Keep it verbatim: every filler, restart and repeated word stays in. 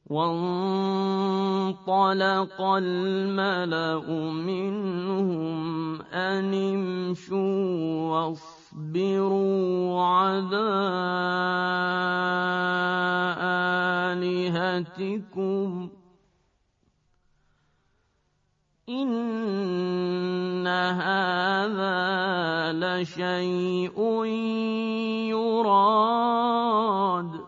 وانطلق الملأ منهم أن امشوا واصبروا على آلهتكم إن هذا لشيء يراد